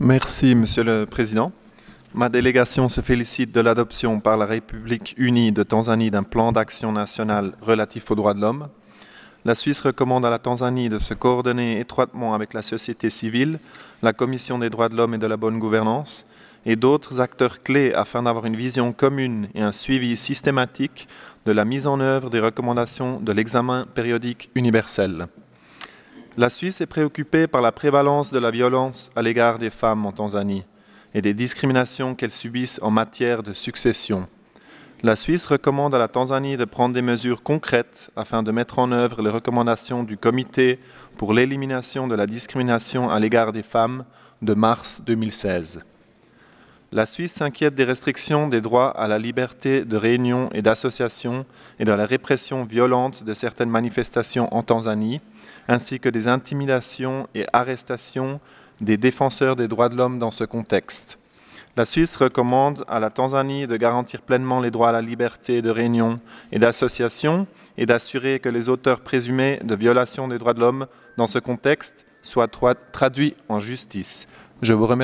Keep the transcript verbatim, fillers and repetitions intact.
Merci, Monsieur le Président. Ma délégation se félicite de l'adoption par la République unie de Tanzanie d'un plan d'action national relatif aux droits de l'homme. La Suisse recommande à la Tanzanie de se coordonner étroitement avec la société civile, la Commission des droits de l'homme et de la bonne gouvernance et d'autres acteurs clés afin d'avoir une vision commune et un suivi systématique de la mise en œuvre des recommandations de l'examen périodique universel. La Suisse est préoccupée par la prévalence de la violence à l'égard des femmes en Tanzanie et des discriminations qu'elles subissent en matière de succession. La Suisse recommande à la Tanzanie de prendre des mesures concrètes afin de mettre en œuvre les recommandations du Comité pour l'élimination de la discrimination à l'égard des femmes de mars deux mille seize. La Suisse s'inquiète des restrictions des droits à la liberté de réunion et d'association et de la répression violente de certaines manifestations en Tanzanie, ainsi que des intimidations et arrestations des défenseurs des droits de l'homme dans ce contexte. La Suisse recommande à la Tanzanie de garantir pleinement les droits à la liberté de réunion et d'association et d'assurer que les auteurs présumés de violations des droits de l'homme dans ce contexte soient traduits en justice. Je vous remercie.